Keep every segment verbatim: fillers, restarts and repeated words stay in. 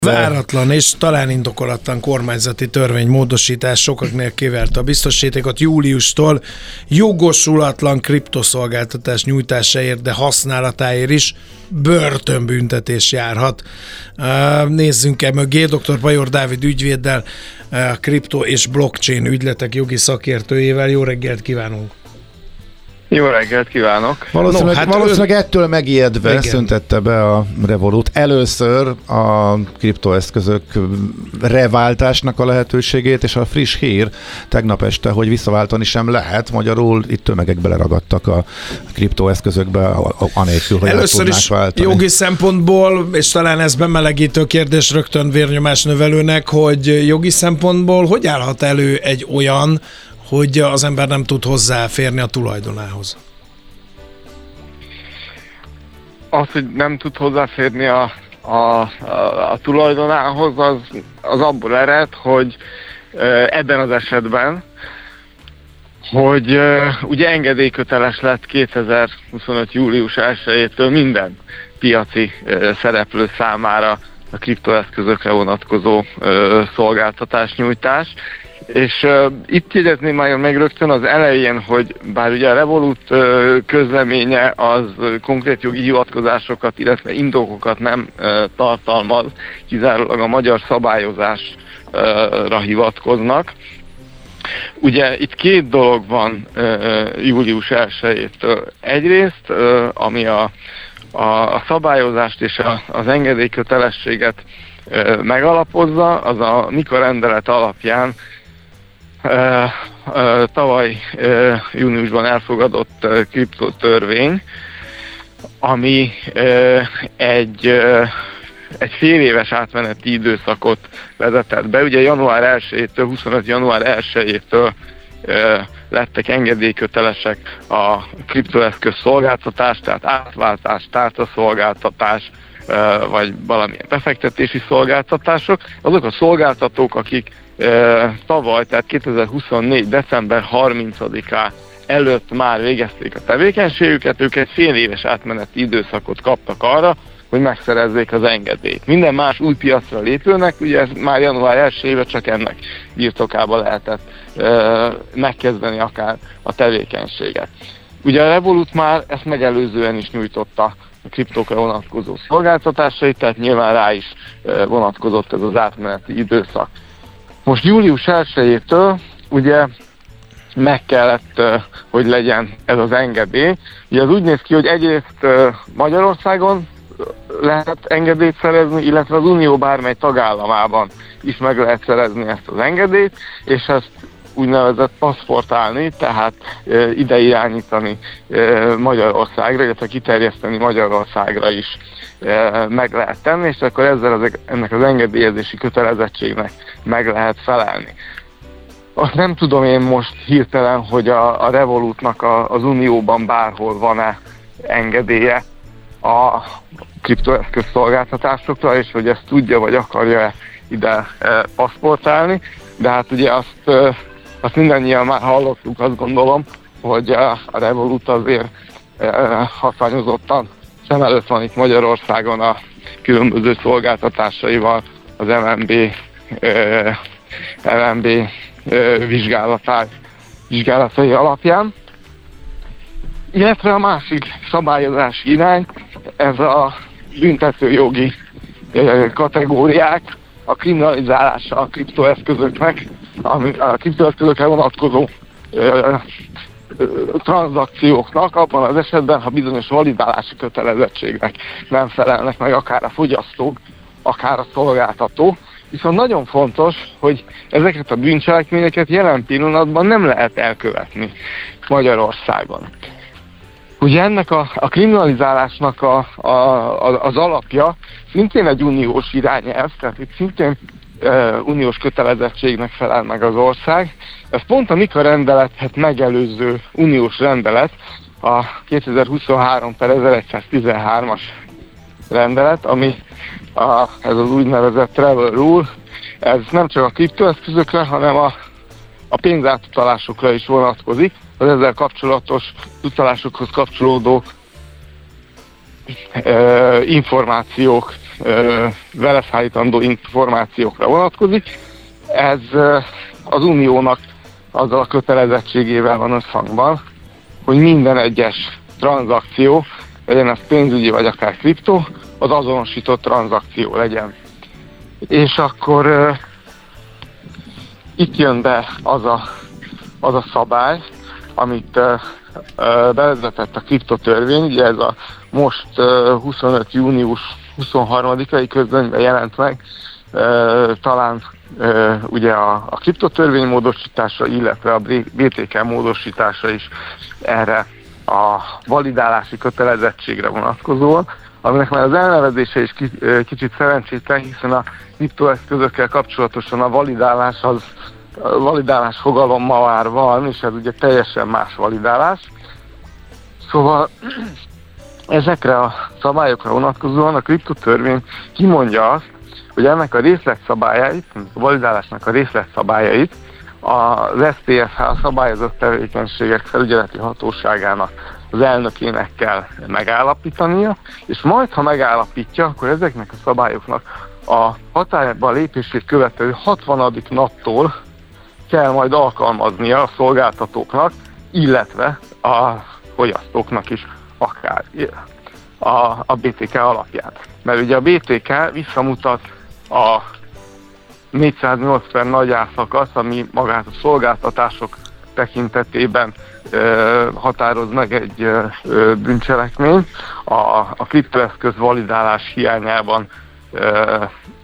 Váratlan és talán indokolatlan kormányzati törvénymódosítás sokaknél kiverte a biztosítékot. Júliustól jogosulatlan kriptoszolgáltatás nyújtásáért, de használatáért is börtönbüntetés járhat. Nézzünk-e mögé dr. Bajor Dávid ügyvéddel, a kripto és blockchain ügyletek jogi szakértőjével. Jó reggelt kívánunk! Jó reggelt kívánok! Valószínűleg, no, hát valószínűleg ön... ettől megijedve igen. szüntette be a Revolut először a kriptoeszközök reváltásnak a lehetőségét, és a friss hír tegnap este, hogy visszaváltani sem lehet, magyarul itt tömegek beleragadtak a kriptoeszközökbe, anélkül, hogy először is váltani. Jogi szempontból, és talán ez bemelegítő kérdés rögtön vérnyomás növelőnek, hogy jogi szempontból hogy állhat elő egy olyan, hogy az ember nem tud hozzáférni a tulajdonához? Az, hogy nem tud hozzáférni a, a, a, a tulajdonához, az, az abból ered, hogy ebben az esetben, hogy ugye engedélyköteles lett kétezer-huszonöt. július elsejétől minden piaci szereplő számára a kriptoeszközökre vonatkozó szolgáltatásnyújtás. És uh, itt jegyezném már meg rögtön az elején, hogy bár ugye a Revolut uh, közleménye az uh, konkrét jogi hivatkozásokat, illetve indokokat nem uh, tartalmaz, kizárólag a magyar szabályozásra hivatkoznak. Ugye itt két dolog van uh, július elsejétől. Egyrészt, uh, ami a, a, a szabályozást és a, az engedélykötelességet uh, megalapozza, az a MiCA rendelet alapján Uh, uh, tavaly uh, júniusban elfogadott uh, kriptotörvény, ami uh, egy, uh, egy fél éves átmeneti időszakot vezetett be. Ugye január elsejétől, huszonöt. január elsejétől uh, lettek engedélykötelesek a kriptoeszköz szolgáltatás, tehát átváltás, tárcaszolgáltatás, uh, vagy valamilyen befektetési szolgáltatások. Azok a szolgáltatók, akik tavaly, tehát kétezer-huszonnégy. december harmincadika előtt már végezték a tevékenységüket, ők egy fél éves átmeneti időszakot kaptak arra, hogy megszerezzék az engedélyt. Minden más új piacra lépőnek, ugye ez már január elsejével csak ennek birtokába lehetett e, megkezdeni akár a tevékenységet. Ugye a Revolut már ezt megelőzően is nyújtotta a kriptókra vonatkozó szolgáltatásait, tehát nyilván rá is vonatkozott ez az átmeneti időszak. Most július elsejétől ugye meg kellett, hogy legyen ez az engedély. Ugye az úgy néz ki, hogy egyrészt Magyarországon lehet engedélyt szerezni, illetve az Unió bármely tagállamában is meg lehet szerezni ezt az engedélyt, és ezt úgynevezett paszportálni, tehát e, ide irányítani e, Magyarországra, illetve kiterjeszteni Magyarországra is e, meg lehet tenni, és akkor ezzel az, ennek az engedélyezési kötelezettségnek meg lehet felelni. Azt nem tudom én most hirtelen, hogy a, a Revolutnak a, az Unióban bárhol van-e engedélye a kriptoeszköz szolgáltatásokra, és hogy ezt tudja vagy akarja ide e, paszportálni, de hát ugye azt e, Azt mindannyian már hallottuk, azt gondolom, hogy a Revolut azért hatványozottan szem előtt van itt Magyarországon a különböző szolgáltatásaival az em en bé, em en bé vizsgálatai, vizsgálatai alapján. Illetve a másik szabályozási irány, ez a büntetőjogi kategóriák, a kriminalizálása a kriptoeszközöknek, a kriptoeszközökre vonatkozó ö, ö, tranzakcióknak, abban az esetben, ha bizonyos validálási kötelezettségnek nem felelnek meg akár a fogyasztók, akár a szolgáltató. Viszont nagyon fontos, hogy ezeket a bűncselekményeket jelen pillanatban nem lehet elkövetni Magyarországon. Ugye ennek a, a kriminalizálásnak a, a, a, az alapja szintén egy uniós irányelv, tehát itt szintén e, uniós kötelezettségnek felel meg az ország. Ez pont a MiCA rendeletet megelőző uniós rendelet, a kétezer-huszonhárom per ezeregyszáztizenhármas rendelet, ami a, ez az úgynevezett Travel Rule, ez nem csak a kriptoeszközökre, hanem a, a pénzátutalásokra is vonatkozik, az ezzel kapcsolatos utalásokhoz kapcsolódó e, információk ö, vele szállítandó információkra vonatkozik. Ez ö, az Uniónak azzal a kötelezettségével van összhangban, hogy minden egyes tranzakció, legyen ez pénzügyi vagy akár kriptó, az azonosított tranzakció legyen. És akkor uh, itt jön be az a, az a szabály, amit uh, uh, bevezetett a kriptotörvény, ugye ez a most uh, huszonöt június huszonharmadikai közlönyben jelent meg, uh, talán uh, ugye a, a kriptotörvény módosítása, illetve a bé té ká módosítása is erre a validálási kötelezettségre vonatkozóan, aminek már az elnevezése is kicsit szerencsétlen, hiszen a kriptoeszközökkel kapcsolatosan a validálás az a validálás fogalom ma már van, és ez ugye teljesen más validálás. Szóval ezekre a szabályokra vonatkozóan a kriptotörvény kimondja azt, hogy ennek a részletszabályait, a validálásnak a részletszabályait az es té ef há szabályozott tevékenységek felügyeleti hatóságának az elnökének kell megállapítania, és majd, ha megállapítja, akkor ezeknek a szabályoknak a hatályba lépését követő hatvanadik naptól kell majd alkalmaznia a szolgáltatóknak, illetve a fogyasztóknak is akár a, a bé té ká alapján. Mert ugye a bé té ká visszamutat a négyszáznyolc per nagy á szakasz, ami magát a szolgáltatások tekintetében ö, határoz meg egy ö, bűncselekmény, a, a kriptoeszköz validálás hiányában ö,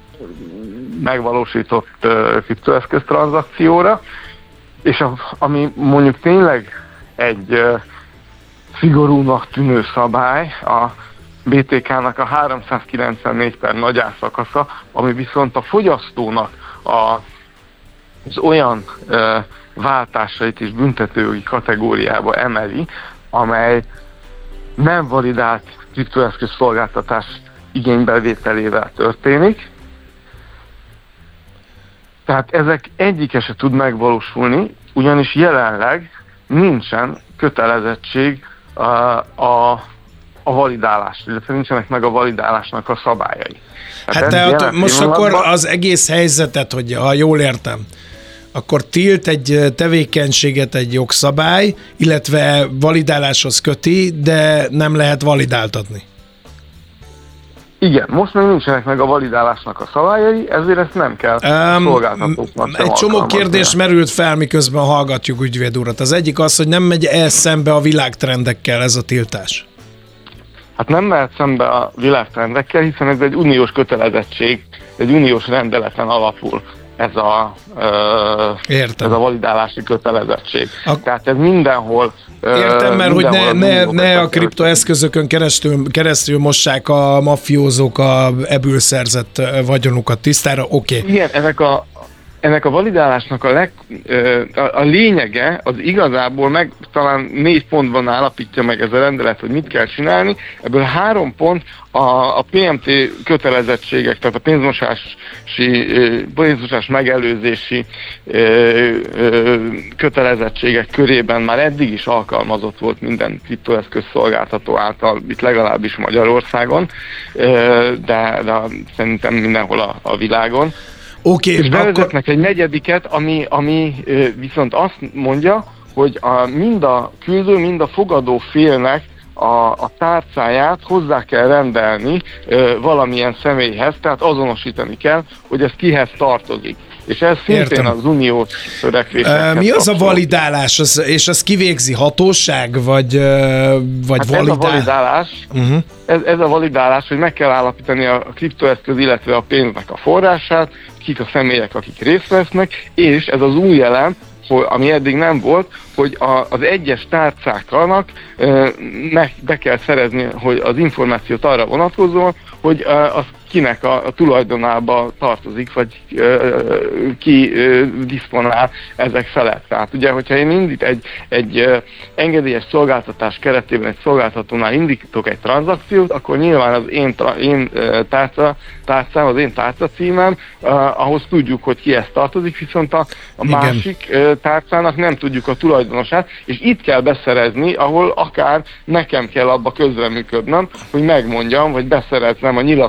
megvalósított ö, kriptoeszköz tranzakcióra, és a, ami mondjuk tényleg egy ö, szigorúnak tűnő szabály, a bé té ká-nak a háromszázkilencvennégy per nagy á szakasza, ami viszont a fogyasztónak a, az olyan ö, váltásait is büntetőjogi kategóriába emeli, amely nem validált kriptoeszköz szolgáltatás igénybevételével történik. Tehát ezek egyike se tud megvalósulni, ugyanis jelenleg nincsen kötelezettség a, a, a validálás, illetve nincsenek meg a validálásnak a szabályai. Hát de most akkor az egész helyzetet, hogy ha jól értem, akkor tilt egy tevékenységet egy jogszabály, illetve validáláshoz köti, de nem lehet validáltatni. Igen, most még nincsenek meg a validálásnak a szabályai, ezért ezt nem kell um, szolgáltatóknak. Egy csomó kérdés merült fel, miközben hallgatjuk ügyvéd urat. Az egyik az, hogy nem megy el szembe a világtrendekkel ez a tiltás. Hát nem mehet szembe a világtrendekkel, hiszen ez egy uniós kötelezettség, egy uniós rendeleten alapul ez a, ö, ez a validálási kötelezettség. A... Tehát ez mindenhol... Értem, mert hogy ne, ne, ne a kriptoeszközökön keresztül, keresztül mossák a mafiózók a ebből szerzett vagyonukat tisztára, oké. Okay. Igen, ennek a, ennek a validálásnak a, leg, a, a lényege az igazából meg talán négy pontban állapítja meg ez a rendelet, hogy mit kell csinálni. Ebből három pont a, a pé em té kötelezettségek, tehát a pénzmosási, pénzmosás megelőzési kötelezettségég körében már eddig is alkalmazott volt minden kriptoeszköz szolgáltató által, itt legalábbis Magyarországon, de, de szerintem mindenhol a, a világon. Okay, és bevezetnek akkor... egy negyediket, ami, ami viszont azt mondja, hogy a, mind a küldő, mind a fogadó félnek a, a tárcáját hozzá kell rendelni ö, valamilyen személyhez, tehát azonosítani kell, hogy ez kihez tartozik. És ez szintén Értem. Az uniós törekvésekhez Mi az kapcsol. A validálás? Az, és az kivégzi hatóság, vagy, vagy hát validál... ez a validálás, uh-huh. ez, ez a validálás, hogy meg kell állapítani a kriptoeszköz, illetve a pénznek a forrását, kik a személyek, akik részt vesznek, és ez az új elem, ami eddig nem volt, hogy a, az egyes tárcáknak e, meg be kell szerezni, hogy az információt arra vonatkozóan, hogy e, az kinek a, a tulajdonába tartozik, vagy e, ki e, diszponál ezek felett. Tehát ugye, hogyha én indít egy, egy e, engedélyes szolgáltatás keretében egy szolgáltatónál indítok egy tranzakciót, akkor nyilván az én, én tárca, tárcám, az én tárca címem, eh, ahhoz tudjuk, hogy ki ezt tartozik, viszont a, a másik eh, tárcának nem tudjuk a tulajdonosát, és itt kell beszerezni, ahol akár nekem kell abba közreműködnöm, hogy megmondjam, vagy beszereznem a nyilatkozatot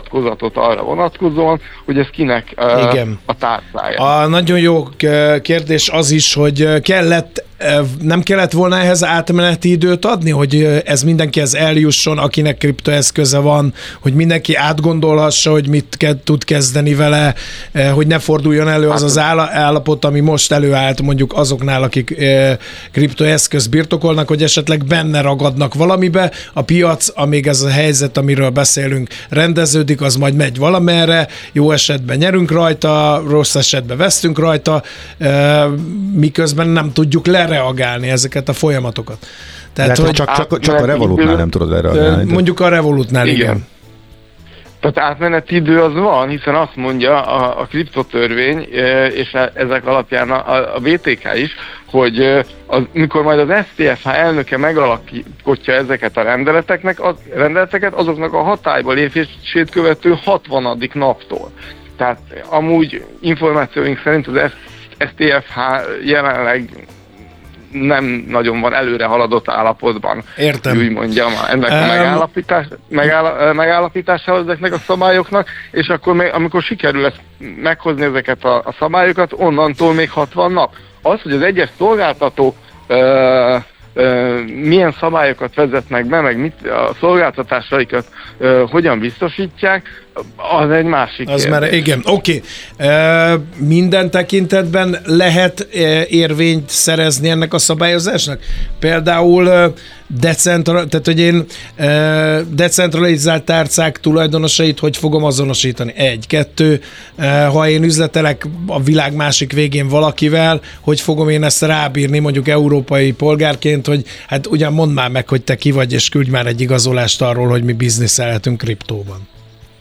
javaslatot arra vonatkozóan, hogy ez kinek uh, Igen. a tárcája. A nagyon jó kérdés az is, hogy kellett, nem kellett volna ehhez átmeneti időt adni, hogy ez mindenkihez eljusson, akinek kriptoeszköze van, hogy mindenki átgondolhassa, hogy mit ke- tud kezdeni vele, hogy ne forduljon elő az az állapot, ami most előállt mondjuk azoknál, akik kriptoeszköz birtokolnak, hogy esetleg benne ragadnak valamibe, a piac, amíg ez a helyzet, amiről beszélünk, rendeződik, az majd megy valamerre, jó esetben nyerünk rajta, rossz esetben vesztünk rajta, miközben nem tudjuk lereagálni ezeket a folyamatokat. Tehát, hogy csak, csak, csak a Revolutnál nem tudod lereagálni. Mondjuk a Revolutnál, igen. igen. Tehát átmeneti idő az van, hiszen azt mondja a, a kriptotörvény, és ezek alapján a, a vé té ká is, hogy az, mikor majd az es té ef há elnöke megalakítja ezeket a rendeleteknek, az, rendeleteket, azoknak a hatályba lépését követő hatvanadik naptól. Tehát amúgy információink szerint az es té ef há jelenleg nem nagyon van előre haladott állapotban. Értem. Úgy mondjam, ennek a megállapítás, megáll, megállapításához ezeknek a szabályoknak, és akkor még, amikor sikerül ezt meghozni ezeket a, a szabályokat, onnantól még hatvan nap. Az, hogy az egyes szolgáltatók ö, ö, milyen szabályokat vezetnek be, meg mit, a szolgáltatásaikat ö, hogyan biztosítják, az egy másik az kérdés. Már, igen, oké. Okay. Minden tekintetben lehet érvényt szerezni ennek a szabályozásnak? Például decentra, tehát, hogy én decentralizált tárcák tulajdonosait hogy fogom azonosítani? Egy, kettő, ha én üzletelek a világ másik végén valakivel, hogy fogom én ezt rábírni mondjuk európai polgárként, hogy hát ugyan mondd már meg, hogy te ki vagy, és küldj már egy igazolást arról, hogy mi bizniszelhetünk kriptóban.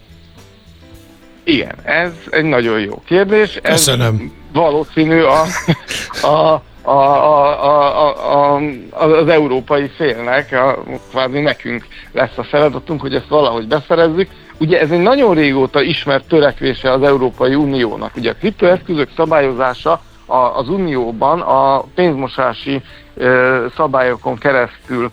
Igen, ez egy nagyon jó kérdés. Köszönöm. Ez valószínű a, a, a, a, a, a, az európai félnek, a, kvázi nekünk lesz a feladatunk, hogy ezt valahogy beszerezzük. Ugye ez egy nagyon régóta ismert törekvése az Európai Uniónak. Ugye a kriptoeszközök szabályozása az Unióban a pénzmosási szabályokon keresztül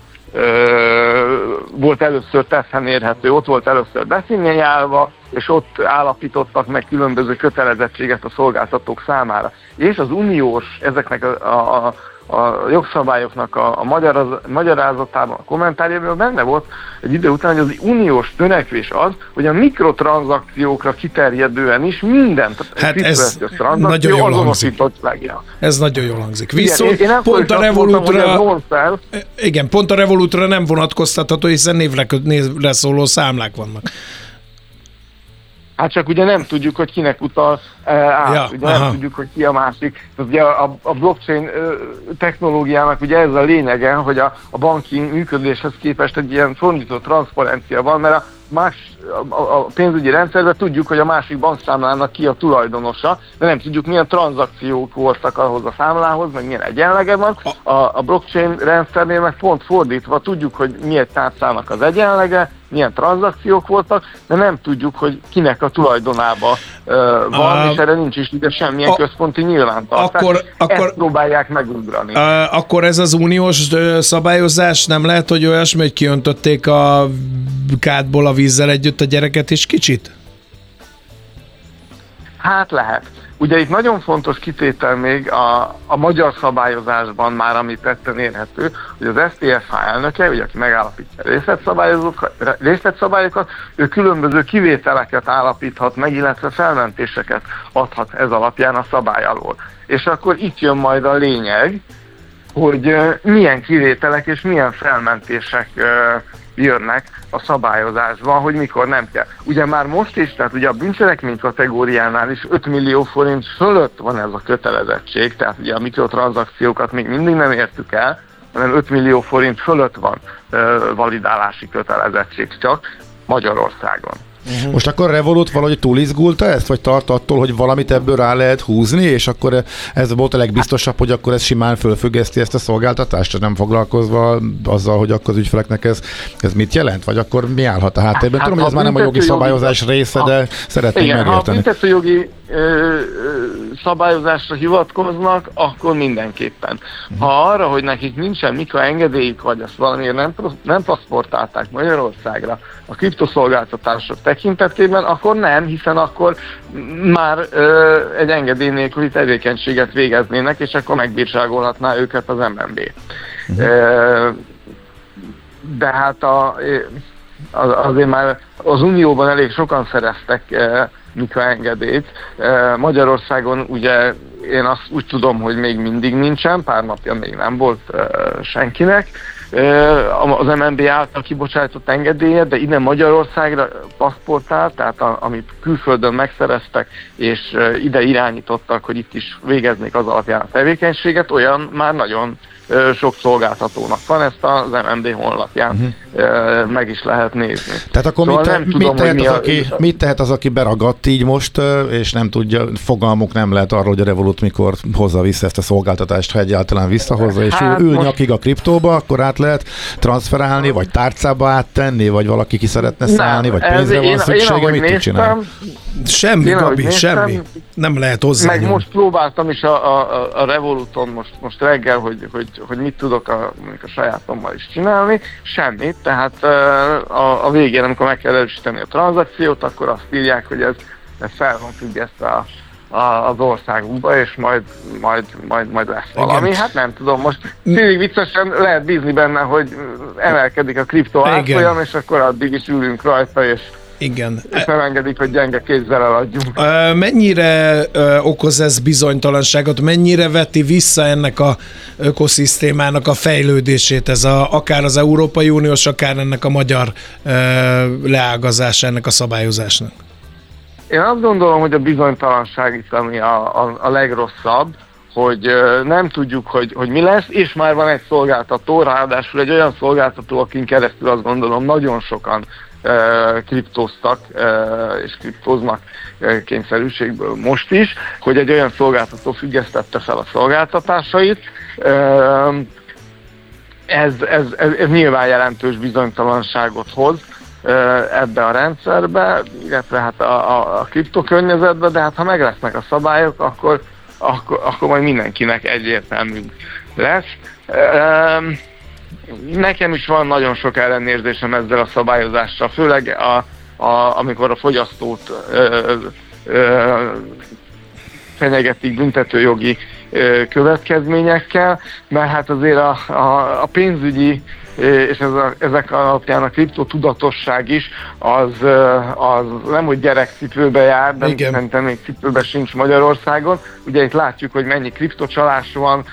volt először tetten érhető, ott volt először definiálva, és ott állapítottak meg különböző kötelezettséget a szolgáltatók számára. És az uniós, ezeknek a, a, a jogszabályoknak a, a magyaraz, magyarázatában, a kommentárjában benne volt egy idő után, hogy az uniós törekvés az, hogy a mikrotranszakciókra kiterjedően is minden hát ez nagyon jól hangzik. Ez nagyon jól hangzik. Viszont igen, pont a Revolutra mondtam, igen, pont a Revolutra nem vonatkoztatható, hiszen névre, névre szóló számlák vannak. Hát csak ugye nem tudjuk, hogy kinek utal uh, át, ja, ugye aha. nem tudjuk, hogy ki a másik. Ugye a, a blockchain uh, technológiának ugye ez a lényege, hogy a, a banki működéshez képest egy ilyen fordított transzparencia van, mert a, más, a, a pénzügyi rendszerben tudjuk, hogy a másik bankszámlának ki a tulajdonosa, de nem tudjuk, milyen tranzakciók voltak ahhoz a számlához, meg milyen egyenlege van. A, a blockchain rendszernél meg pont fordítva tudjuk, hogy milyen tárcának az egyenlege, milyen tranzakciók voltak, de nem tudjuk, hogy kinek a tulajdonába uh, van, uh, és erre nincs is ide semmilyen a, központi nyilvántartás. Akkor, akkor, ezt próbálják megugrani. Uh, akkor ez az uniós uh, szabályozás nem lehet, hogy olyasmi, hogy kiöntötték a kádból a vízzel együtt a gyereket is kicsit? Hát lehet. Ugye itt nagyon fontos kitétel még a, a magyar szabályozásban már, ami tetten érhető, hogy az es té ef há elnöke, ugye, aki megállapítja részletszabályokat, ő különböző kivételeket állapíthat meg, illetve felmentéseket adhat ez alapján a szabály alól. És akkor itt jön majd a lényeg, hogy milyen kivételek és milyen felmentések jönnek a szabályozásban, hogy mikor nem kell. Ugye már most is, tehát ugye a bűncselekmény kategóriánál is öt millió forint fölött van ez a kötelezettség, tehát ugye a mikrotranszakciókat még mindig nem értük el, hanem öt millió forint fölött van uh, validálási kötelezettség csak Magyarországon. Uh-huh. Most akkor Revolut valahogy túlizgulta ezt, vagy tart attól, hogy valamit ebből rá lehet húzni, és akkor ez volt a legbiztosabb, hogy akkor ez simán fölfüggeszti ezt a szolgáltatást, nem foglalkozva azzal, hogy akkor az ügyfeleknek ez, ez mit jelent, vagy akkor mi állhat a háttérben? Hát, tudom, hogy ez már nem a jogi szabályozás része, de szeretném igen, megérteni. Ha a büntetőjogi ö, ö, szabályozásra hivatkoznak, akkor mindenképpen. Ha arra, hogy nekik nincsen Mika engedélyük, vagy azt valamiért nem, nem paszportálták Magyarországra a kriptoszolgáltatások tekintetében, akkor nem, hiszen akkor már ö, egy engedély nélküli tevékenységet végeznének, és akkor megbírságolhatná őket az em en bé. Uh-huh. Ö, de hát a, az, azért már az Unióban elég sokan szereztek e, mikroengedélyt. E, Magyarországon ugye én azt úgy tudom, hogy még mindig nincsen, pár napja még nem volt e, senkinek e, az em en bé által kibocsátott engedélye, de ide Magyarországra paszportál, tehát a, amit külföldön megszereztek, és e, ide irányítottak, hogy itt is végeznék az alapján a tevékenységet, olyan már nagyon sok szolgáltatónak van, ezt az em en bé honlapján uh-huh. meg is lehet nézni. Tehát akkor szóval mit, te, tudom, mit, tehet az, a... aki, mit tehet az, aki beragadt így most, és nem tudja, fogalmuk nem lehet arról, hogy a Revolut mikor hozza vissza ezt a szolgáltatást, ha egyáltalán visszahozza, és hát ő, ő most... nyakig a kriptóba, akkor át lehet transferálni, vagy tárcába áttenni, vagy valaki ki szeretne szállni, nem, vagy pénzre van én, szüksége, én, mit tud csinálni? Semmi, én, Gabi, semmi. Nem lehet hozzá. Meg most próbáltam is a, a, a Revoluton most, most reggel, hogy, hogy, hogy mit tudok a, a sajátommal is csinálni. Semmit, tehát a, a végén, amikor meg kell erősíteni a tranzakciót, akkor azt írják, hogy ez, ez fel van függesztve a, a, az országunkba, és majd, majd, majd, majd lesz valami. Igen. Hát nem tudom, most tényleg viccesen lehet bízni benne, hogy emelkedik a kriptó árfolyam, és akkor addig is ülünk rajta, és Igen. És nem engedik, hogy gyenge kézzel eladjunk. Mennyire okoz ez bizonytalanságot, mennyire veti vissza ennek a ökoszisztémának a fejlődését, ez a, akár az Európai Uniós, akár ennek a magyar leágazása ennek a szabályozásnak? Én azt gondolom, hogy a bizonytalanság itt ami a, a, a legrosszabb, hogy nem tudjuk, hogy, hogy mi lesz, és már van egy szolgáltató, ráadásul egy olyan szolgáltató, akin keresztül azt gondolom nagyon sokan kriptóztak és kriptóznak kényszerűségből most is, hogy egy olyan szolgáltató függesztette fel a szolgáltatásait. Ez, ez, ez, ez nyilván jelentős bizonytalanságot hoz ebbe a rendszerbe, illetve hát a, a, a kriptokörnyezetbe, de hát ha meg lesznek a szabályok, akkor, akkor, akkor majd mindenkinek egyértelmű lesz. Nekem is van nagyon sok ellenérzésem ezzel a szabályozással, főleg a, a, amikor a fogyasztót ö, ö, fenyegetik büntetőjogi ö, következményekkel, mert hát azért a, a, a pénzügyi és ez a, ezek alapján a kriptotudatosság is, az, az nem, hogy gyerekcipőbe jár, de Igen. szerintem még cipőbe sincs Magyarországon. Ugye itt látjuk, hogy mennyi kriptocsalás van,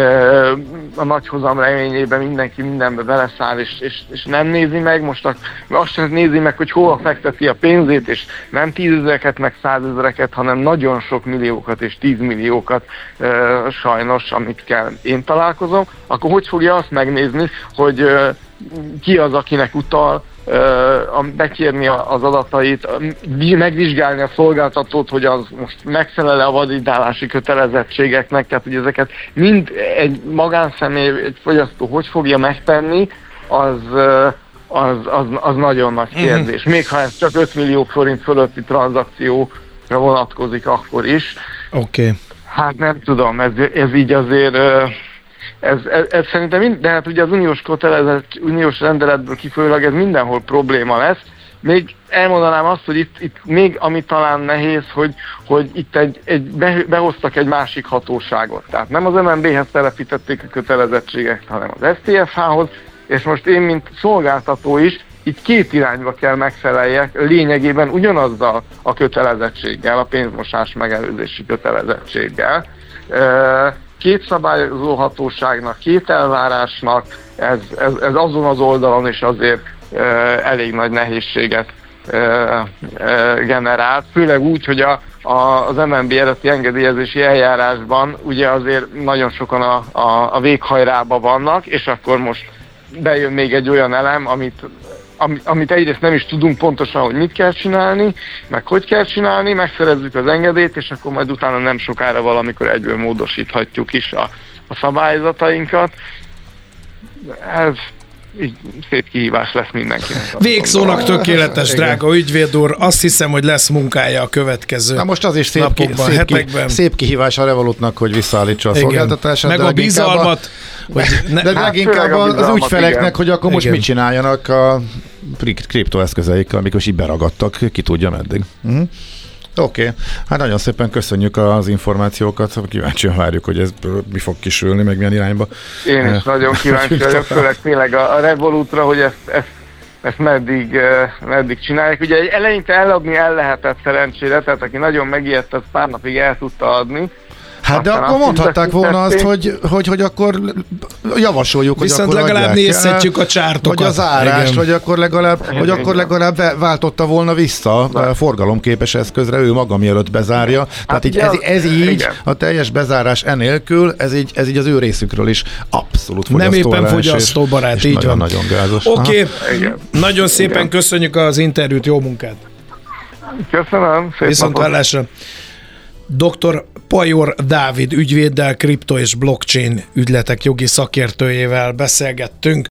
a nagyhozam reményében mindenki mindenbe beleszáll, és, és, és nem nézi meg, most a, azt sem nézi meg, hogy hol fekteti a pénzét, és nem tízezereket, meg százezereket, hanem nagyon sok milliókat és tízmilliókat sajnos, amit kell én találkozom, akkor hogy fogja azt megnézni, hogy ki az, akinek utal, bekérni az adatait, megvizsgálni a szolgáltatót, hogy az most megfelel-e a validálási kötelezettségeknek, tehát hogy ezeket mind egy magánszemély, egy fogyasztó hogy fogja megtenni, az, az, az, az nagyon nagy kérdés. Mm-hmm. Még ha ez csak öt millió forint fölötti tranzakcióra vonatkozik, akkor is. Oké. Okay. Hát nem tudom, ez, ez így azért... Ez, ez, ez szerintem, mind, de hát ugye az uniós kötelezett, uniós rendeletből kifolyólag ez mindenhol probléma lesz. Még elmondanám azt, hogy itt, itt még ami talán nehéz, hogy, hogy itt egy, egy be, behoztak egy másik hatóságot. Tehát nem az em en bé-hez telepítették a kötelezettségeket, hanem az es té ef há-hoz, és most én, mint szolgáltató is, itt két irányba kell megfeleljek, lényegében ugyanazzal a kötelezettséggel, a pénzmosás megelőzési kötelezettséggel. Két szabályozó hatóságnak, két elvárásnak, ez, ez, ez azon az oldalon is azért e, elég nagy nehézséget e, e, generált, főleg úgy, hogy a, a, az em en bé eredeti engedélyezési eljárásban ugye azért nagyon sokan a, a, a véghajrában vannak, és akkor most bejön még egy olyan elem, amit, amit egyrészt nem is tudunk pontosan, hogy mit kell csinálni, meg hogy kell csinálni, megszerezzük az engedélyt, és akkor majd utána nem sokára valamikor egyből módosíthatjuk is a, a szabályzatainkat. Ez, így szép kihívás lesz mindenkinek. Végszónak tökéletes, drága ügyvéd úr. Azt hiszem, hogy lesz munkája a következő Na most az is szép, napokban, ki, szép, ki, hetekben. szép kihívás a Revolutnak, hogy visszaállítsa a Igen. szolgáltatását. Meg de a leginkább bizalmat. Hogy ne, De Hát leginkább főleg a az bizalmat, ügyfeleknek, igen. hogy akkor most Igen. mit csináljanak a kriptoeszközeikkel, amikor is így beragadtak, ki tudja meddig. Uh-huh. Oké, okay. Hát nagyon szépen köszönjük az információkat, kíváncsian várjuk, hogy ez mi fog kisülni, meg milyen irányba. Én is nagyon kíváncsi vagyok, főleg tényleg a, a Revolutra, hogy ezt, ezt, ezt meddig, uh, meddig csinálják. Ugye eleinte eladni el lehetett szerencsére, tehát aki nagyon megijedt, az pár napig el tudta adni. Hát de Aztán akkor azt mondhatták volna azt, hogy, hogy, hogy akkor javasoljuk, hogy viszont akkor legalább adják nézhetjük el, a csártokat. vagy az árást, Igen. vagy akkor legalább, vagy akkor legalább váltotta volna vissza a forgalomképes eszközre ő maga, mielőtt bezárja. Tehát így, ez, ez így, igen. a teljes bezárás enélkül, ez így, ez így az ő részükről is abszolút Nem éppen fogyasztóellenes és- fogyasztóbarát, és így nagyon, van. nagyon gázos. Oké, okay. Igen. Nagyon szépen Igen. köszönjük az interjút, jó munkát. Köszönöm, szép Viszont napot. hallásra. doktor Pajor Dávid ügyvéddel, kripto és blockchain ügyletek jogi szakértőjével beszélgettünk.